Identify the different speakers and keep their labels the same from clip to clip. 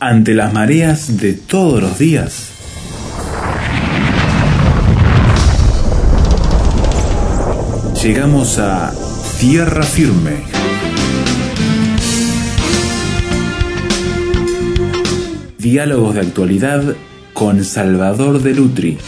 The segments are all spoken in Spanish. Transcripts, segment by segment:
Speaker 1: ante las mareas de todos los días. Llegamos a tierra firme. Diálogos de actualidad con Salvador de Lutri.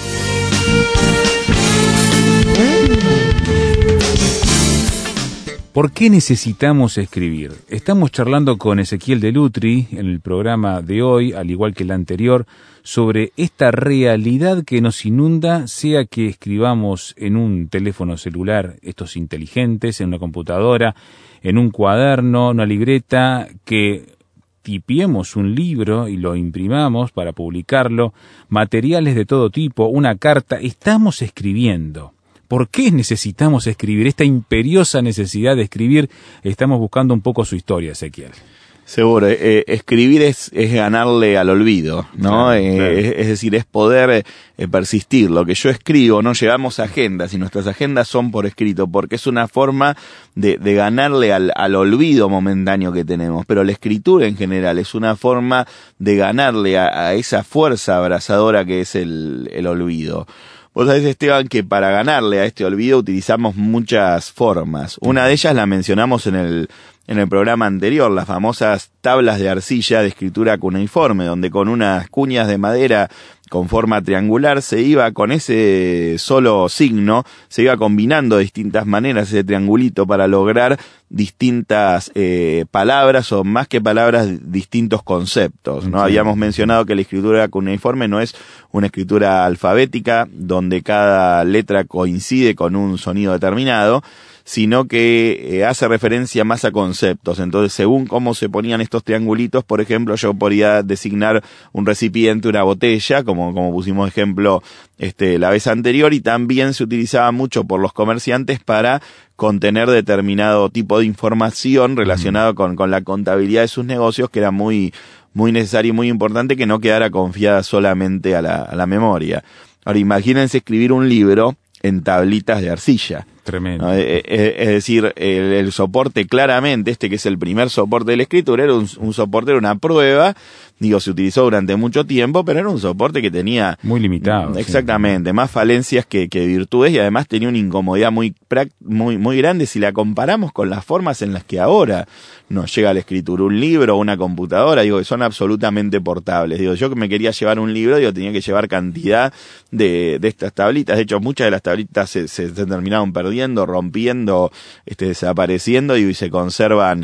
Speaker 2: ¿Por qué necesitamos escribir? Estamos charlando con Ezequiel de Lutri en el programa de hoy, al igual que el anterior, sobre esta realidad que nos inunda, sea que escribamos en un teléfono celular, estos inteligentes, en una computadora, en un cuaderno, una libreta, que tipiemos un libro y lo imprimamos para publicarlo, materiales de todo tipo, una carta. Estamos escribiendo. ¿Por qué necesitamos escribir? Esta imperiosa necesidad de escribir, estamos buscando un poco su historia, Ezequiel.
Speaker 3: Seguro, escribir es ganarle al olvido, ¿no? Claro, claro. Es decir, es poder persistir. Lo que yo escribo, no llevamos agendas, y nuestras agendas son por escrito, porque es una forma de ganarle al olvido momentáneo que tenemos. Pero la escritura en general es una forma de ganarle a esa fuerza abrasadora que es el olvido. Vos sabés, Esteban, que para ganarle a este olvido utilizamos muchas formas. Una de ellas la mencionamos en el programa anterior, las famosas tablas de arcilla de escritura cuneiforme, donde con unas cuñas de madera con forma triangular se iba con ese solo signo, se iba combinando de distintas maneras ese triangulito para lograr distintas palabras, o más que palabras, distintos conceptos, ¿no? Sí. Habíamos mencionado que la escritura cuneiforme no es una escritura alfabética donde cada letra coincide con un sonido determinado, sino que hace referencia más a conceptos. Entonces, según cómo se ponían estos triangulitos, por ejemplo, yo podría designar un recipiente, una botella, como pusimos ejemplo la vez anterior, y también se utilizaba mucho por los comerciantes para contener determinado tipo de información relacionado con la contabilidad de sus negocios, que era muy necesario y muy importante que no quedara confiada solamente a la memoria. Ahora, imagínense escribir un libro en tablitas de arcilla.
Speaker 2: Tremendo.
Speaker 3: ¿No? Es decir, el soporte claramente, que es el primer soporte de la escritura, era un soporte, era una prueba, se utilizó durante mucho tiempo, pero era un soporte que tenía...
Speaker 2: muy limitado.
Speaker 3: Exactamente, sí. Más falencias que virtudes, y además tenía una incomodidad muy grande si la comparamos con las formas en las que ahora nos llega la escritura. Un libro o una computadora, que son absolutamente portables. Yo que me quería llevar un libro, tenía que llevar cantidad de estas tablitas. De hecho, muchas de las tablitas se terminaron perdiendo, rompiendo, desapareciendo, y se conservan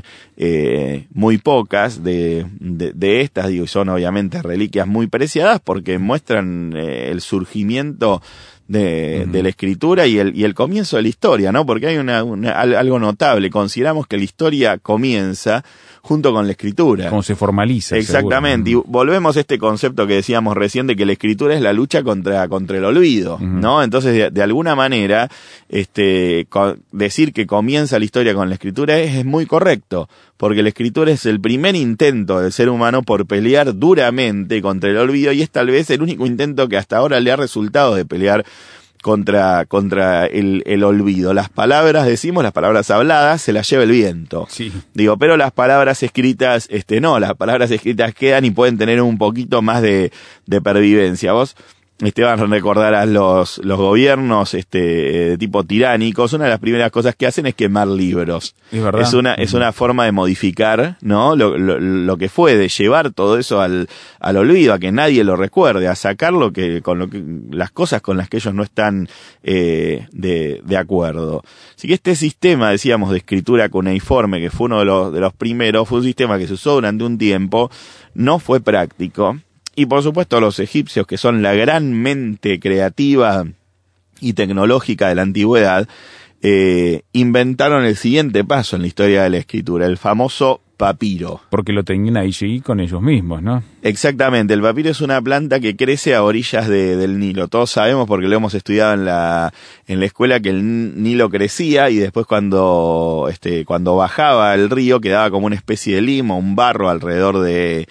Speaker 3: muy pocas de estas, y son obviamente reliquias muy preciadas porque muestran el surgimiento de la escritura y el comienzo de la historia, ¿no? Porque hay algo notable. Consideramos que la historia comienza junto con la escritura.
Speaker 2: Como se formaliza.
Speaker 3: Exactamente.
Speaker 2: Seguro.
Speaker 3: Y volvemos a este concepto que decíamos recién de que la escritura es la lucha contra el olvido, ¿no? Entonces, de alguna manera, decir que comienza la historia con la escritura es muy correcto, porque la escritura es el primer intento del ser humano por pelear duramente contra el olvido, y es tal vez el único intento que hasta ahora le ha resultado de pelear contra el olvido. Las palabras, las palabras habladas se las lleva el viento. Sí. Pero las palabras escritas, no, las palabras escritas quedan y pueden tener un poquito más de pervivencia. Vos, Esteban, recordarás los gobiernos de tipo tiránicos. Una de las primeras cosas que hacen es quemar libros.
Speaker 2: Es verdad.
Speaker 3: Es una forma de modificar, ¿no? Lo que fue, de llevar todo eso al olvido, a que nadie lo recuerde, a sacar las cosas con las que ellos no están de acuerdo. Así que este sistema, decíamos, de escritura cuneiforme, que fue uno de los primeros, fue un sistema que se usó durante un tiempo, no fue práctico. Y por supuesto los egipcios, que son la gran mente creativa y tecnológica de la antigüedad, inventaron el siguiente paso en la historia de la escritura, el famoso papiro.
Speaker 2: Porque lo tenían allí con ellos mismos, ¿no?
Speaker 3: Exactamente, el papiro es una planta que crece a orillas del Nilo. Todos sabemos, porque lo hemos estudiado en la escuela, que el Nilo crecía, y después cuando bajaba el río quedaba como una especie de limo, un barro alrededor de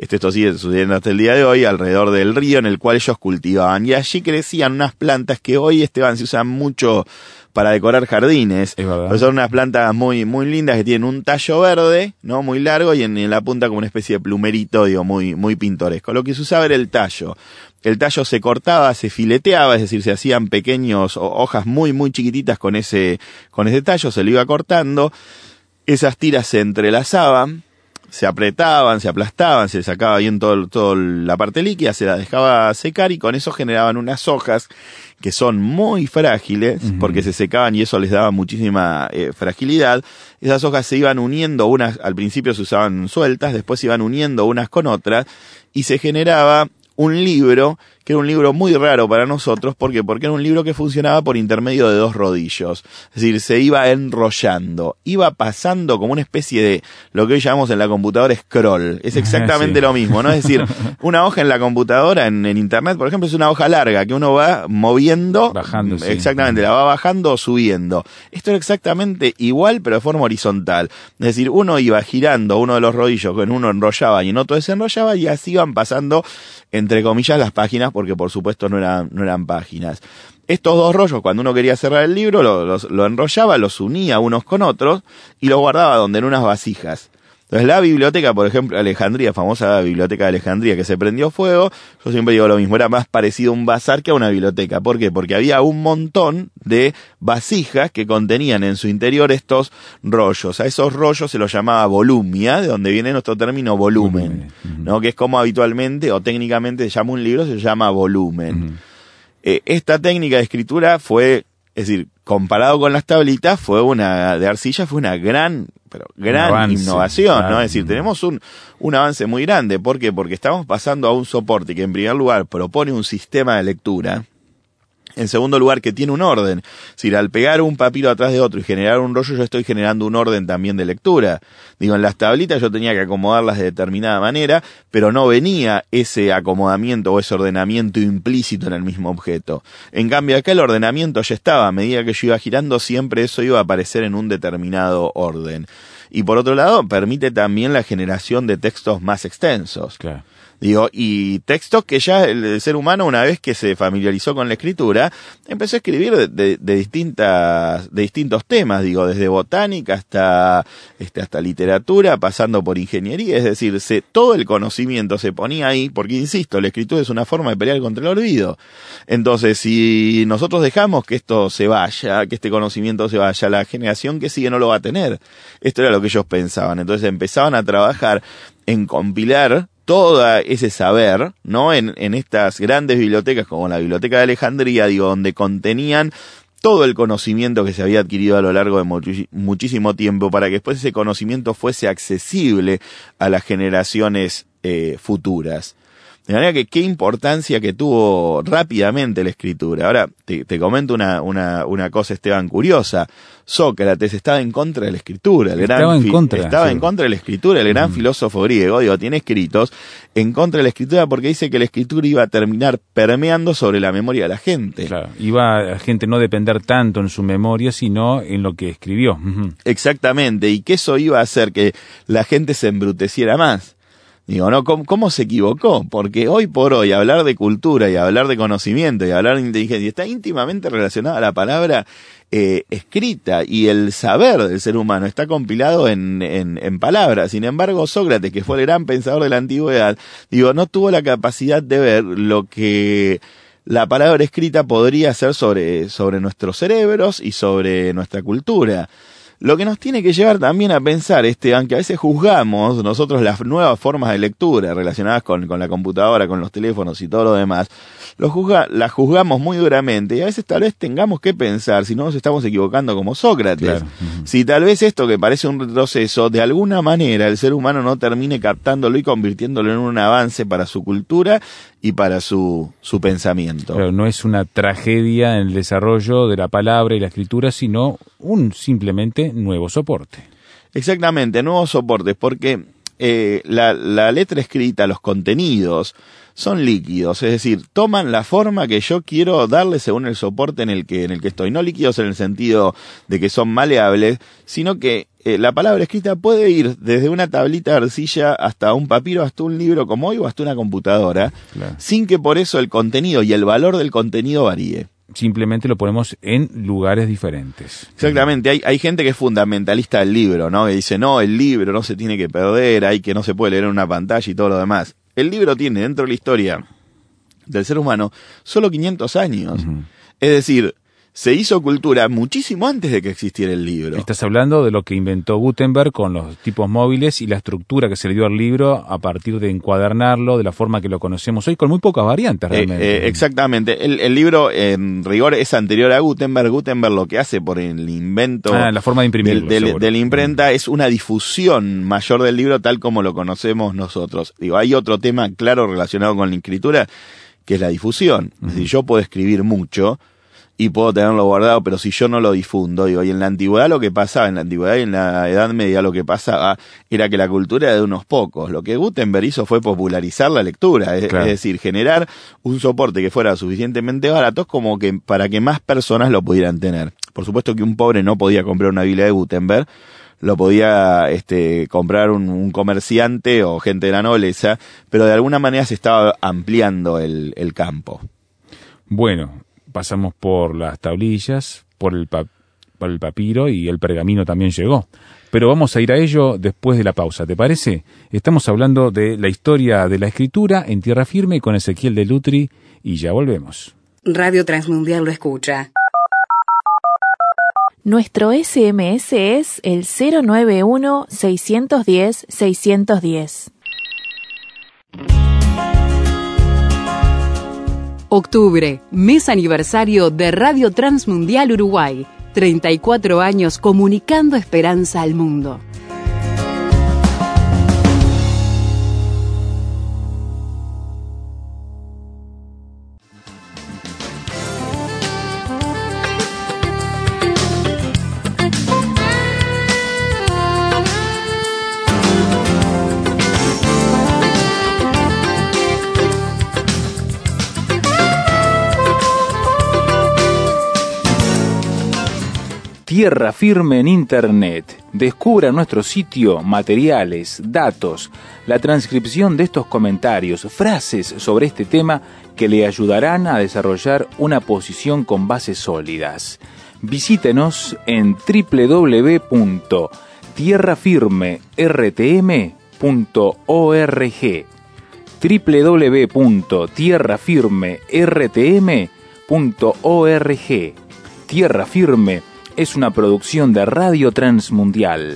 Speaker 3: esto sigue sucediendo hasta el día de hoy, alrededor del río en el cual ellos cultivaban. Y allí crecían unas plantas que hoy, Esteban, se usan mucho para decorar jardines.
Speaker 2: Es verdad.
Speaker 3: Pues son unas plantas muy, muy lindas que tienen un tallo verde, ¿no? Muy largo, y en la punta como una especie de plumerito, digo, muy, muy pintoresco. Lo que se usaba era el tallo. El tallo se cortaba, se fileteaba, es decir, se hacían pequeños hojas muy, muy chiquititas con ese tallo, se lo iba cortando. Esas tiras se entrelazaban, se apretaban, se aplastaban, se sacaba bien todo la parte líquida, se la dejaba secar y con eso generaban unas hojas que son muy frágiles, porque se secaban y eso les daba muchísima fragilidad. Esas hojas se iban uniendo, unas al principio se usaban sueltas, después se iban uniendo unas con otras y se generaba un libro, que era un libro muy raro para nosotros. ¿Por qué? Porque era un libro que funcionaba por intermedio de 2 rodillos. Es decir, se iba enrollando, iba pasando como una especie de lo que hoy llamamos en la computadora scroll. Es exactamente lo mismo, ¿no? Es decir, una hoja en la computadora, en internet, por ejemplo, es una hoja larga que uno va moviendo.
Speaker 2: Bajando, sí.
Speaker 3: Exactamente, la va bajando o subiendo. Esto era exactamente igual, pero de forma horizontal. Es decir, uno iba girando uno de los rodillos, que en uno enrollaba y en otro desenrollaba, y así iban pasando, entre comillas, las páginas, porque por supuesto no eran páginas. Estos 2 rollos, cuando uno quería cerrar el libro, lo enrollaba, los unía unos con otros y los guardaba donde, en unas vasijas. Entonces la biblioteca, por ejemplo, Alejandría, famosa biblioteca de Alejandría que se prendió fuego, yo siempre digo lo mismo, era más parecido a un bazar que a una biblioteca. ¿Por qué? Porque había un montón de vasijas que contenían en su interior estos rollos. A esos rollos se los llamaba volumia, de donde viene nuestro término volumen, ¿no? Que es como habitualmente o técnicamente se llama un libro, se llama volumen. Esta técnica de escritura fue, es decir, comparado con las tablitas, de arcilla, fue una gran innovación, claro, ¿no? Es decir, tenemos un avance muy grande. ¿Por qué? Porque estamos pasando a un soporte que en primer lugar propone un sistema de lectura, en segundo lugar que tiene un orden. Es decir, al pegar un papiro atrás de otro y generar un rollo, yo estoy generando un orden también de lectura. Digo, en las tablitas yo tenía que acomodarlas de determinada manera, pero no venía ese acomodamiento o ese ordenamiento implícito en el mismo objeto. En cambio acá el ordenamiento ya estaba, a medida que yo iba girando siempre eso iba a aparecer en un determinado orden. Y por otro lado, permite también la generación de textos más extensos.
Speaker 2: Claro.
Speaker 3: Digo, y textos que ya el ser humano, una vez que se familiarizó con la escritura, empezó a escribir de distintos temas, digo, desde botánica hasta literatura, pasando por ingeniería. Es decir, todo el conocimiento se ponía ahí, porque insisto, la escritura es una forma de pelear contra el olvido. Entonces, si nosotros dejamos que esto se vaya, que este conocimiento se vaya, la generación que sigue no lo va a tener. Esto era lo que ellos pensaban. Entonces empezaban a trabajar en compilar todo ese saber, ¿no? En estas grandes bibliotecas como la Biblioteca de Alejandría, digo, donde contenían todo el conocimiento que se había adquirido a lo largo de muchísimo tiempo, para que después ese conocimiento fuese accesible a las generaciones futuras. De manera que qué importancia que tuvo rápidamente la escritura. Ahora, te comento una cosa, Esteban, curiosa. Sócrates estaba en contra de la escritura. Estaba en contra de la escritura, el gran filósofo griego, digo, tiene escritos en contra de la escritura porque dice que la escritura iba a terminar permeando sobre la memoria de la gente.
Speaker 2: Claro, iba a la gente no depender tanto en su memoria, sino en lo que escribió.
Speaker 3: Exactamente, y que eso iba a hacer que la gente se embruteciera más. Digo, ¿no? ¿Cómo se equivocó? Porque hoy por hoy hablar de cultura y hablar de conocimiento y hablar de inteligencia está íntimamente relacionada a la palabra escrita, y el saber del ser humano está compilado en palabras. Sin embargo, Sócrates, que fue el gran pensador de la antigüedad, digo, no tuvo la capacidad de ver lo que la palabra escrita podría hacer sobre nuestros cerebros y sobre nuestra cultura. Lo que nos tiene que llevar también a pensar, Esteban, que a veces juzgamos nosotros las nuevas formas de lectura relacionadas con la computadora, con los teléfonos y todo lo demás, las juzgamos muy duramente, y a veces tal vez tengamos que pensar si no nos estamos equivocando como Sócrates. Claro. Si tal vez esto que parece un retroceso, de alguna manera el ser humano no termine captándolo y convirtiéndolo en un avance para su cultura y para su pensamiento.
Speaker 2: Pero no es una tragedia en el desarrollo de la palabra y la escritura, sino un simplemente nuevo soporte.
Speaker 3: Exactamente, nuevos soportes, porque la letra escrita, los contenidos, son líquidos, es decir, toman la forma que yo quiero darle según el soporte en el que estoy. No líquidos en el sentido de que son maleables, sino que la palabra escrita puede ir desde una tablita de arcilla hasta un papiro, hasta un libro como hoy o hasta una computadora, claro, sin que por eso el contenido y el valor del contenido varíe.
Speaker 2: Simplemente lo ponemos en lugares diferentes.
Speaker 3: Exactamente, hay gente que es fundamentalista del libro, ¿no? Que dice, no, el libro no se tiene que perder, hay que no se puede leer en una pantalla y todo lo demás. El libro tiene dentro de la historia del ser humano solo 500 años. Uh-huh. Es decir, se hizo cultura muchísimo antes de que existiera el libro.
Speaker 2: Estás hablando de lo que inventó Gutenberg con los tipos móviles y la estructura que se le dio al libro a partir de encuadernarlo de la forma que lo conocemos hoy, con muy pocas variantes realmente.
Speaker 3: Exactamente. El libro, en rigor, es anterior a Gutenberg. Gutenberg lo que hace por el invento
Speaker 2: la forma de imprimirlo,
Speaker 3: de la imprenta es una difusión mayor del libro tal como lo conocemos nosotros. Digo, hay otro tema claro relacionado con la escritura, que es la difusión. Uh-huh. Es decir, yo puedo escribir mucho y puedo tenerlo guardado, pero si yo no lo difundo, digo, y en la antigüedad lo que pasaba, en la antigüedad y en la Edad Media lo que pasaba era que la cultura era de unos pocos. Lo que Gutenberg hizo fue popularizar la lectura, claro, es decir, generar un soporte que fuera suficientemente barato como que para que más personas lo pudieran tener. Por supuesto que un pobre no podía comprar una Biblia de Gutenberg, lo podía comprar un comerciante o gente de la nobleza, pero de alguna manera se estaba ampliando el campo.
Speaker 2: Bueno, pasamos por las tablillas, por el papiro y el pergamino también llegó. Pero vamos a ir a ello después de la pausa, ¿te parece? Estamos hablando de la historia de la escritura en tierra firme con Ezequiel de Lutri y ya volvemos.
Speaker 4: Radio Transmundial lo escucha.
Speaker 5: Nuestro SMS es el 091-610-610.
Speaker 4: Octubre, mes aniversario de Radio Transmundial Uruguay. 34 años comunicando esperanza al mundo.
Speaker 2: Tierra Firme en Internet. Descubra nuestro sitio, materiales, datos, la transcripción de estos comentarios, frases sobre este tema que le ayudarán a desarrollar una posición con bases sólidas. Visítenos en www.tierrafirmertm.org www.tierrafirmertm.org. Tierra Firme es una producción de Radio Transmundial.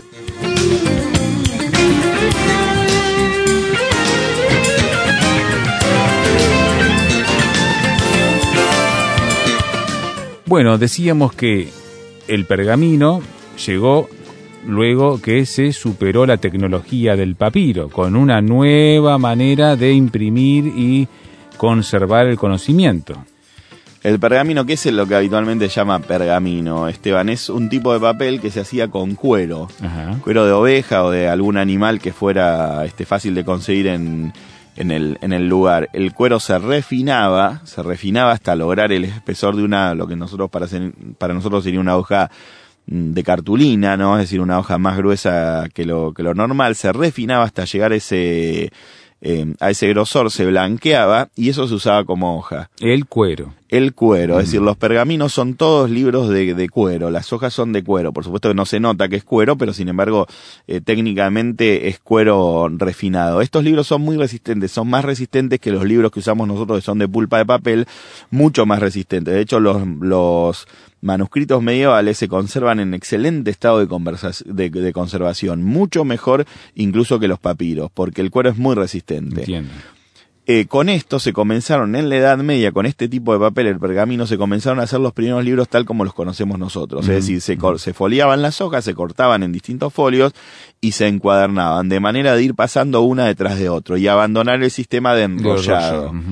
Speaker 2: Bueno, decíamos que el pergamino llegó luego que se superó la tecnología del papiro, con una nueva manera de imprimir y conservar el conocimiento.
Speaker 3: El pergamino, ¿qué es lo que habitualmente se llama pergamino, Esteban? Es un tipo de papel que se hacía con cuero. Ajá. Cuero de oveja o de algún animal que fuera fácil de conseguir en el lugar. El cuero se refinaba hasta lograr el espesor de lo que nosotros para nosotros sería una hoja de cartulina, ¿no? Es decir, una hoja más gruesa que lo normal. Se refinaba hasta llegar a ese grosor, se blanqueaba y eso se usaba como hoja.
Speaker 2: El cuero,
Speaker 3: es decir, los pergaminos son todos libros de cuero, las hojas son de cuero, por supuesto que no se nota que es cuero, pero sin embargo técnicamente es cuero refinado. Estos libros son muy resistentes, son más resistentes que los libros que usamos nosotros que son de pulpa de papel, mucho más resistentes. De hecho los manuscritos medievales se conservan en excelente estado de conservación, mucho mejor incluso que los papiros, porque el cuero es muy resistente.
Speaker 2: Entiendo.
Speaker 3: Con esto se comenzaron en la Edad Media, con este tipo de papel, el pergamino, se comenzaron a hacer los primeros libros tal como los conocemos nosotros. Es decir, se foliaban las hojas, se cortaban en distintos folios y se encuadernaban, de manera de ir pasando una detrás de otro y abandonar el sistema de enrollado.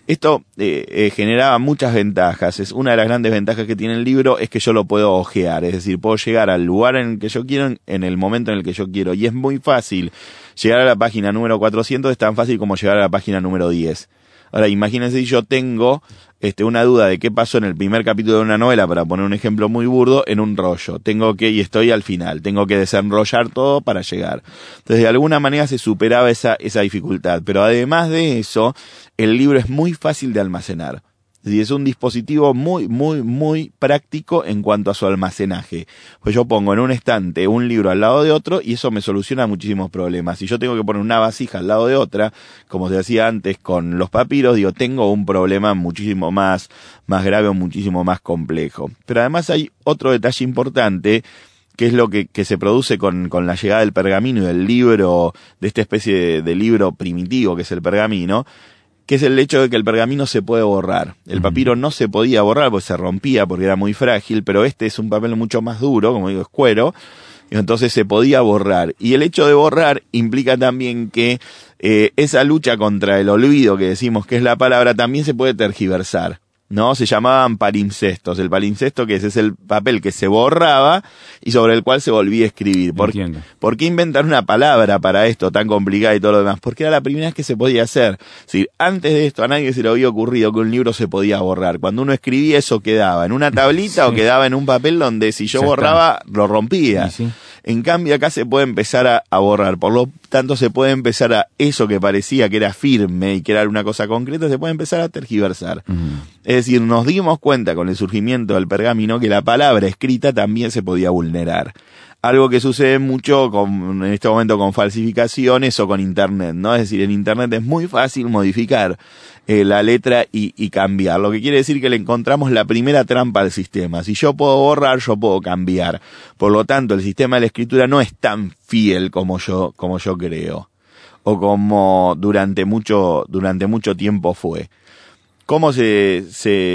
Speaker 3: Esto generaba muchas ventajas. Es una de las grandes ventajas que tiene el libro es que yo lo puedo ojear, es decir, puedo llegar al lugar en el que yo quiero en el momento en el que yo quiero, y es muy fácil llegar a la página número 400, es tan fácil como llegar a la página número 10. Ahora, imagínense si yo tengo una duda de qué pasó en el primer capítulo de una novela, para poner un ejemplo muy burdo, en un rollo. Y estoy al final, tengo que desenrollar todo para llegar. Entonces, de alguna manera se superaba esa dificultad. Pero además de eso, el libro es muy fácil de almacenar. Es decir, es un dispositivo muy, muy, muy práctico en cuanto a su almacenaje. Pues yo pongo en un estante un libro al lado de otro y eso me soluciona muchísimos problemas. Si yo tengo que poner una vasija al lado de otra, como se hacía antes con los papiros, tengo un problema muchísimo más grave o muchísimo más complejo. Pero además hay otro detalle importante, que es lo que se produce con la llegada del pergamino y del libro, de esta especie de libro primitivo que es el pergamino, que es el hecho de que el pergamino se puede borrar. El papiro no se podía borrar porque se rompía, porque era muy frágil, pero este es un papel mucho más duro, como digo, es cuero, y entonces se podía borrar. Y el hecho de borrar implica también que esa lucha contra el olvido, que decimos que es la palabra, también se puede tergiversar, ¿no? Se llamaban palimpsestos. El palimpsesto, que es el papel que se borraba y sobre el cual se volvía a escribir. ¿Por qué inventar una palabra para esto tan complicada y todo lo demás? Porque era la primera vez que se podía hacer. Sí, antes de esto a nadie se le había ocurrido que un libro se podía borrar. Cuando uno escribía, eso quedaba en una tablita o quedaba en un papel donde si yo borraba, lo rompía. Sí. En cambio acá se puede empezar a borrar, por lo tanto se puede empezar a eso que parecía que era firme y que era una cosa concreta, se puede empezar a tergiversar. Es decir, nos dimos cuenta con el surgimiento del pergamino que la palabra escrita también se podía vulnerar. Algo que sucede mucho en este momento con falsificaciones o con internet, ¿no? Es decir, en internet es muy fácil modificar la letra y cambiar. Lo que quiere decir que le encontramos la primera trampa al sistema. Si yo puedo borrar, yo puedo cambiar. Por lo tanto, el sistema de la escritura no es tan fiel como yo creo. O como durante mucho tiempo fue. ¿Cómo se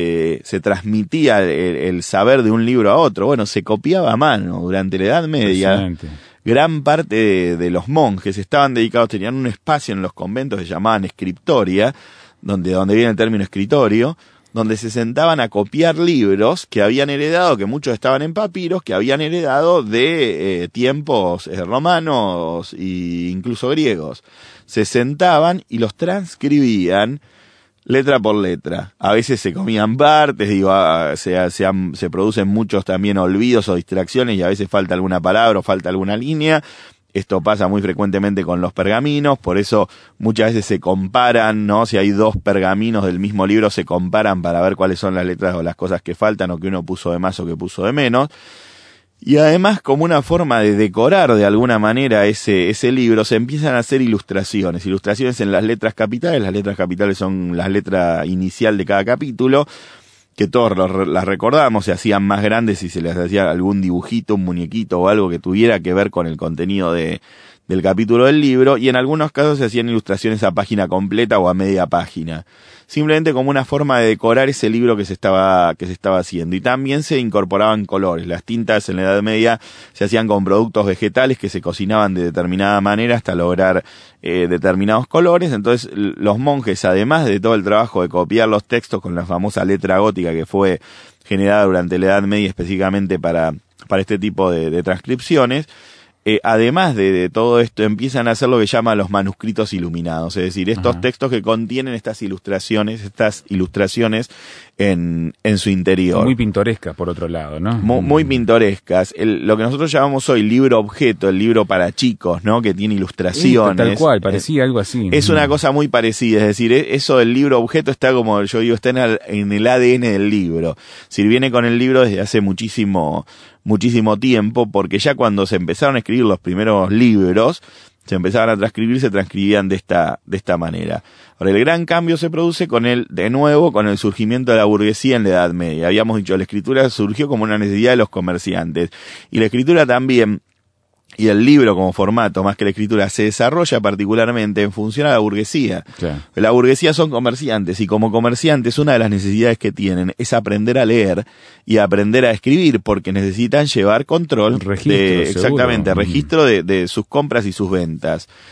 Speaker 3: transmitía el saber de un libro a otro? Bueno, se copiaba a mano durante la Edad Media. Gran parte de los monjes estaban dedicados, tenían un espacio en los conventos que se llamaban scriptoria, donde viene el término escritorio, donde se sentaban a copiar libros que habían heredado, que muchos estaban en papiros, que habían heredado de tiempos romanos e incluso griegos. Se sentaban y los transcribían letra por letra. A veces se comían partes, se producen muchos también olvidos o distracciones y a veces falta alguna palabra o falta alguna línea. Esto pasa muy frecuentemente con los pergaminos, por eso muchas veces se comparan, ¿no? Si hay dos pergaminos del mismo libro, se comparan para ver cuáles son las letras o las cosas que faltan o que uno puso de más o que puso de menos. Y además, como una forma de decorar de alguna manera ese libro, se empiezan a hacer ilustraciones en las letras capitales. Las letras capitales son la letra inicial de cada capítulo, que todos las recordamos, se hacían más grandes y se les hacía algún dibujito, un muñequito o algo que tuviera que ver con el contenido del capítulo del libro, y en algunos casos se hacían ilustraciones a página completa o a media página, simplemente como una forma de decorar ese libro que se estaba haciendo. Y también se incorporaban colores. Las tintas en la Edad Media se hacían con productos vegetales que se cocinaban de determinada manera hasta lograr determinados colores. Entonces los monjes, además de todo el trabajo de copiar los textos con la famosa letra gótica que fue generada durante la Edad Media específicamente para este tipo de transcripciones, además de todo esto, empiezan a hacer lo que llaman los manuscritos iluminados, es decir, estos textos que contienen estas ilustraciones en su interior.
Speaker 2: Muy pintorescas, por otro lado, ¿no?
Speaker 3: Muy pintorescas. Lo que nosotros llamamos hoy libro objeto, el libro para chicos, ¿no? Que tiene ilustraciones.
Speaker 2: Tal cual, parecía algo así.
Speaker 3: Es una cosa muy parecida, es decir, eso del libro objeto está, como yo digo, está en el ADN del libro. Si viene con el libro desde hace muchísimo tiempo, porque ya cuando se empezaron a escribir los primeros libros, se empezaban a transcribir, se transcribían de esta manera. Ahora, el gran cambio se produce con el surgimiento de la burguesía en la Edad Media. Habíamos dicho, la escritura surgió como una necesidad de los comerciantes, y la escritura también, y el libro como formato, más que la escritura, se desarrolla particularmente en función a la burguesía. Claro. La burguesía son comerciantes, y como comerciantes una de las necesidades que tienen es aprender a leer y aprender a escribir, porque necesitan llevar control, registro de sus compras y sus ventas.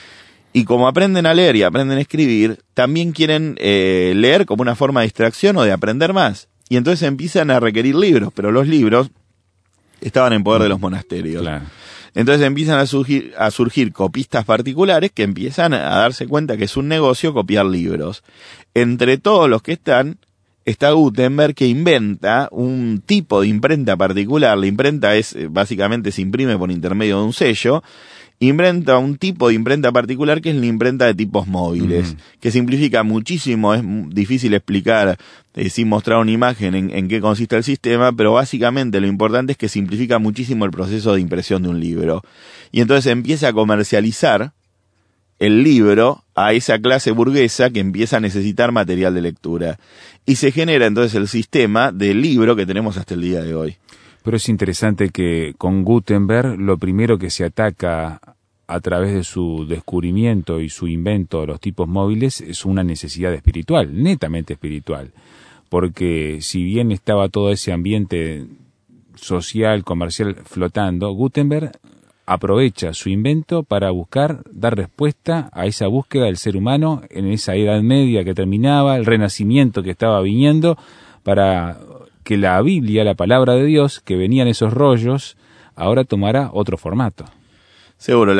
Speaker 3: Y como aprenden a leer y aprenden a escribir, también quieren leer como una forma de distracción o de aprender más. Y entonces empiezan a requerir libros, pero los libros estaban en poder de los monasterios. Claro. Entonces empiezan a surgir copistas particulares que empiezan a darse cuenta que es un negocio copiar libros. Entre todos los que está Gutenberg, que inventa un tipo de imprenta particular. La imprenta básicamente se imprime por intermedio de un sello. Inventa un tipo de imprenta particular que es la imprenta de tipos móviles, que simplifica muchísimo. Es difícil explicar sin mostrar una imagen en qué consiste el sistema, pero básicamente lo importante es que simplifica muchísimo el proceso de impresión de un libro. Y entonces empieza a comercializar el libro a esa clase burguesa que empieza a necesitar material de lectura. Y se genera entonces el sistema del libro que tenemos hasta el día de hoy.
Speaker 2: Pero es interesante que con Gutenberg lo primero que se ataca a través de su descubrimiento y su invento de los tipos móviles es una necesidad espiritual, netamente espiritual. Porque si bien estaba todo ese ambiente social, comercial flotando, Gutenberg aprovecha su invento para dar respuesta a esa búsqueda del ser humano en esa Edad Media que terminaba, el Renacimiento que estaba viniendo, para que la Biblia, la palabra de Dios, que venía en esos rollos, ahora tomará otro formato.
Speaker 3: Seguro,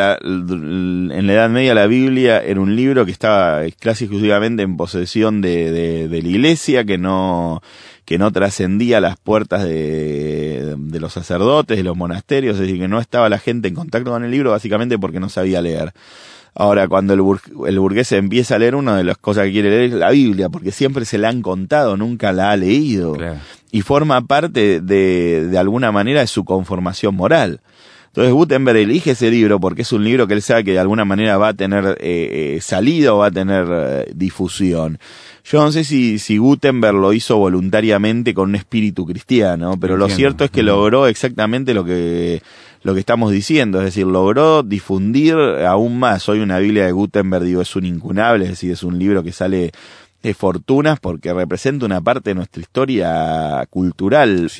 Speaker 3: en la Edad Media la Biblia era un libro que estaba casi exclusivamente en posesión de la Iglesia, que no trascendía las puertas de los sacerdotes, de los monasterios, es decir, que no estaba la gente en contacto con el libro básicamente porque no sabía leer. Ahora, cuando el burgués empieza a leer, una de las cosas que quiere leer es la Biblia, porque siempre se la han contado, nunca la ha leído. Claro. Y forma parte de alguna manera de su conformación moral. Entonces Gutenberg elige ese libro porque es un libro que él sabe que de alguna manera va a tener salida o va a tener difusión. Yo no sé si Gutenberg lo hizo voluntariamente con un espíritu cristiano, pero lo cierto es que logró exactamente lo que estamos diciendo, es decir, logró difundir aún más. Hoy una Biblia de Gutenberg, es un incunable, es decir, es un libro que sale de fortunas porque representa una parte de nuestra historia cultural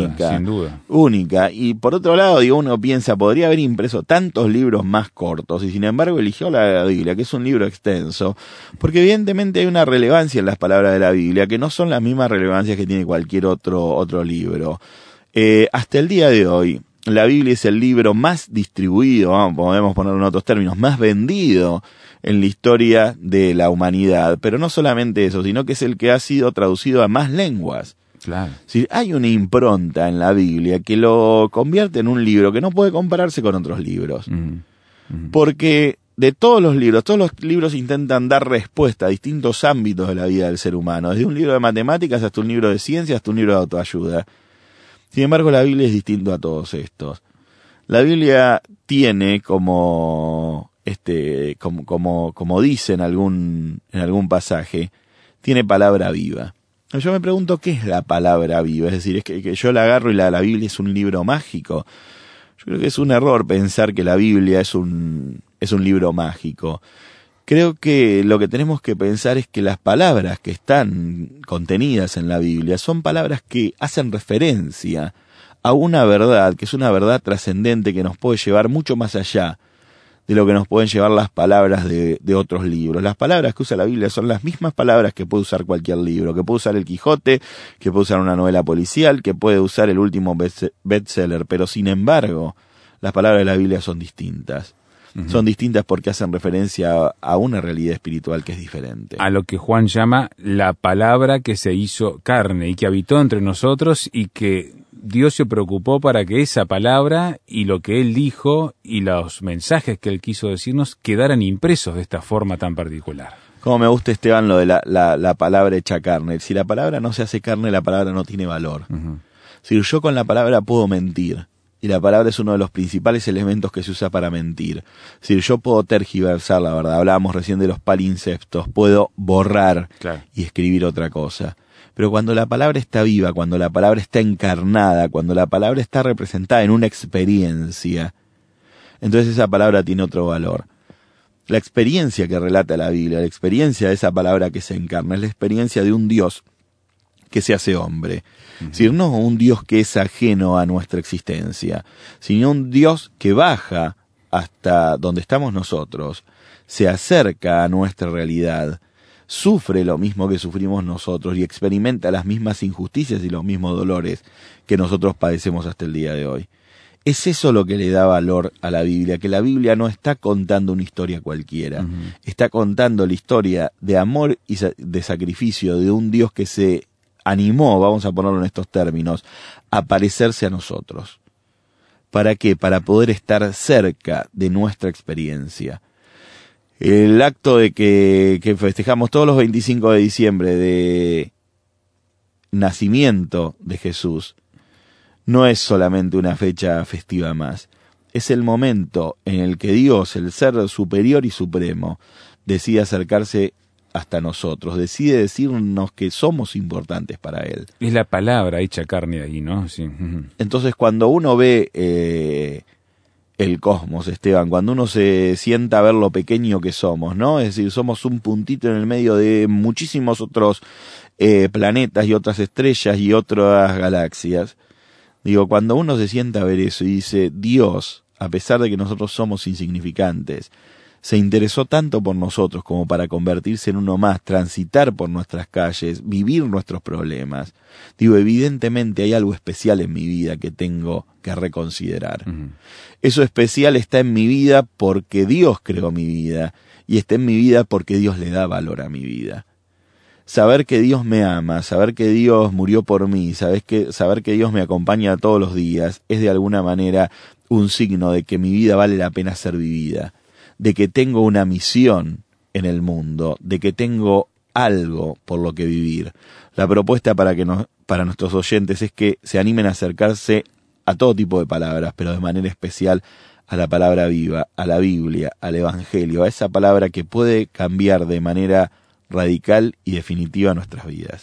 Speaker 3: única. Y por otro lado, uno piensa, podría haber impreso tantos libros más cortos y sin embargo eligió la Biblia, que es un libro extenso, porque evidentemente hay una relevancia en las palabras de la Biblia que no son las mismas relevancias que tiene cualquier otro libro. Hasta el día de hoy, la Biblia es el libro más distribuido, podemos ponerlo en otros términos, más vendido en la historia de la humanidad. Pero no solamente eso, sino que es el que ha sido traducido a más lenguas.
Speaker 2: Claro.
Speaker 3: Sí, hay una impronta en la Biblia que lo convierte en un libro que no puede compararse con otros libros. Porque de todos los libros intentan dar respuesta a distintos ámbitos de la vida del ser humano, desde un libro de matemáticas hasta un libro de ciencia, hasta un libro de autoayuda. Sin embargo, la Biblia es distinto a todos estos. La Biblia tiene como dice en algún pasaje, tiene palabra viva. Yo me pregunto qué es la palabra viva, es decir, es que yo la agarro y la Biblia es un libro mágico. Yo creo que es un error pensar que la Biblia es un libro mágico. Creo que lo que tenemos que pensar es que las palabras que están contenidas en la Biblia son palabras que hacen referencia a una verdad, que es una verdad trascendente que nos puede llevar mucho más allá de lo que nos pueden llevar las palabras de otros libros. Las palabras que usa la Biblia son las mismas palabras que puede usar cualquier libro, que puede usar el Quijote, que puede usar una novela policial, que puede usar el último bestseller, pero sin embargo, las palabras de la Biblia son distintas. Son distintas porque hacen referencia a una realidad espiritual que es diferente.
Speaker 2: A lo que Juan llama la palabra que se hizo carne y que habitó entre nosotros y que Dios se preocupó para que esa palabra y lo que Él dijo y los mensajes que Él quiso decirnos quedaran impresos de esta forma tan particular.
Speaker 3: Como me gusta, Esteban, lo de la palabra hecha carne. Si la palabra no se hace carne, la palabra no tiene valor. Si yo con la palabra puedo mentir, y la palabra es uno de los principales elementos que se usa para mentir. Si yo puedo tergiversar la verdad, hablábamos recién de los palimpsestos, puedo borrar y escribir otra cosa. Pero cuando la palabra está viva, cuando la palabra está encarnada, cuando la palabra está representada en una experiencia, entonces esa palabra tiene otro valor. La experiencia que relata la Biblia, la experiencia de esa palabra que se encarna, es la experiencia de un Dios que se hace hombre. Es decir, no un Dios que es ajeno a nuestra existencia, sino un Dios que baja hasta donde estamos nosotros, se acerca a nuestra realidad, sufre lo mismo que sufrimos nosotros y experimenta las mismas injusticias y los mismos dolores que nosotros padecemos hasta el día de hoy. Es eso lo que le da valor a la Biblia, que la Biblia no está contando una historia cualquiera, está contando la historia de amor y de sacrificio de un Dios que se animó, vamos a ponerlo en estos términos, a parecerse a nosotros. ¿Para qué? Para poder estar cerca de nuestra experiencia. El acto de que festejamos todos los 25 de diciembre de nacimiento de Jesús no es solamente una fecha festiva más. Es el momento en el que Dios, el ser superior y supremo, decide acercarse hasta nosotros, decide decirnos que somos importantes para Él.
Speaker 2: Es la palabra hecha carne ahí, ¿no? Sí.
Speaker 3: Entonces, cuando uno ve el cosmos, Esteban, cuando uno se sienta a ver lo pequeño que somos, ¿no? Es decir, somos un puntito en el medio de muchísimos otros planetas y otras estrellas y otras galaxias. Digo, cuando uno se sienta a ver eso y dice, Dios, a pesar de que nosotros somos insignificantes, se interesó tanto por nosotros como para convertirse en uno más, transitar por nuestras calles, vivir nuestros problemas. Digo, evidentemente hay algo especial en mi vida que tengo que reconsiderar. Eso especial está en mi vida porque Dios creó mi vida y está en mi vida porque Dios le da valor a mi vida. Saber que Dios me ama, saber que Dios murió por mí, saber que Dios me acompaña todos los días, es de alguna manera un signo de que mi vida vale la pena ser vivida, de que tengo una misión en el mundo, de que tengo algo por lo que vivir. La propuesta para nuestros oyentes es que se animen a acercarse a todo tipo de palabras, pero de manera especial a la palabra viva, a la Biblia, al Evangelio, a esa palabra que puede cambiar de manera radical y definitiva nuestras vidas.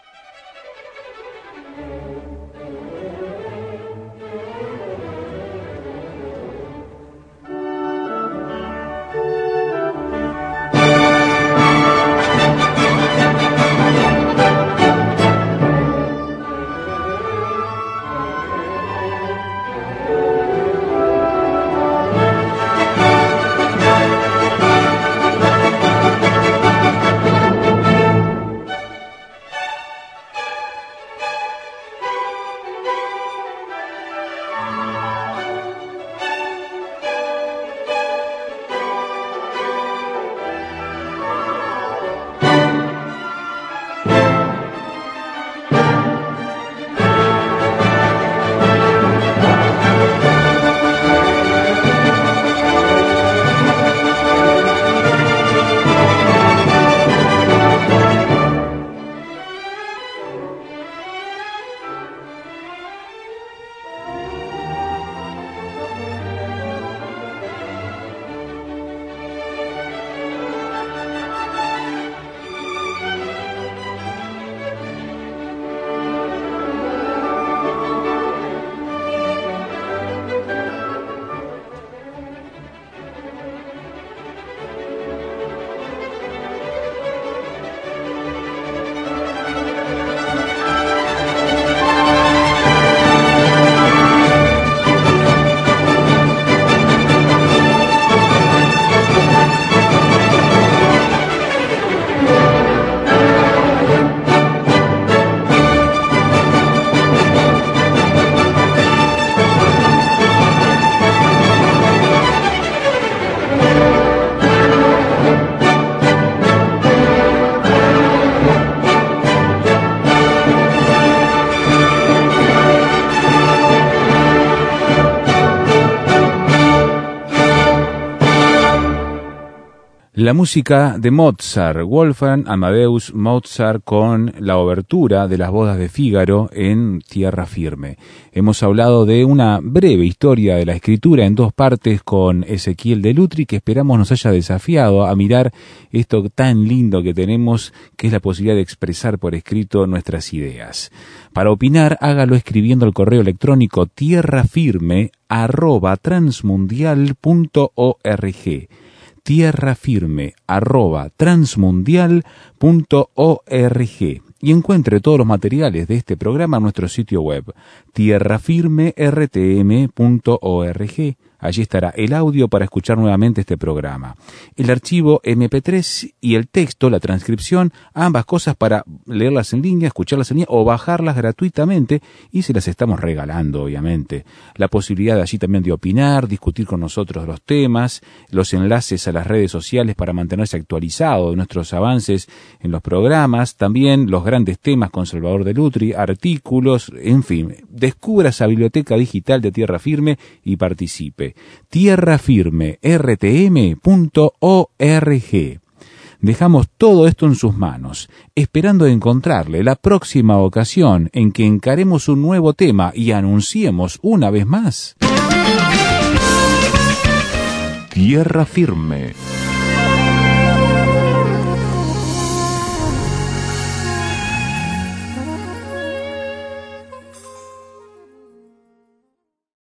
Speaker 2: La música de Mozart, Wolfgang Amadeus Mozart, con la obertura de las bodas de Fígaro en Tierra Firme. Hemos hablado de una breve historia de la escritura en dos partes con Ezequiel Delutri, que esperamos nos haya desafiado a mirar esto tan lindo que tenemos, que es la posibilidad de expresar por escrito nuestras ideas. Para opinar, hágalo escribiendo al correo electrónico tierrafirme@transmundial.org. tierrafirme@transmundial.org, y encuentre todos los materiales de este programa en nuestro sitio web tierrafirmertm.org. Allí estará el audio para escuchar nuevamente este programa. El archivo MP3 y el texto, la transcripción, ambas cosas para leerlas en línea, escucharlas en línea o bajarlas gratuitamente, y se las estamos regalando, obviamente. La posibilidad allí también de opinar, discutir con nosotros los temas, los enlaces a las redes sociales para mantenerse actualizado de nuestros avances en los programas, también los grandes temas con Salvador de Lutri, artículos, en fin. Descubra esa biblioteca digital de Tierra Firme y participe. tierrafirmertm.org. Dejamos todo esto en sus manos, esperando encontrarle la próxima ocasión en que encaremos un nuevo tema y anunciemos una vez más.
Speaker 6: Tierra Firme.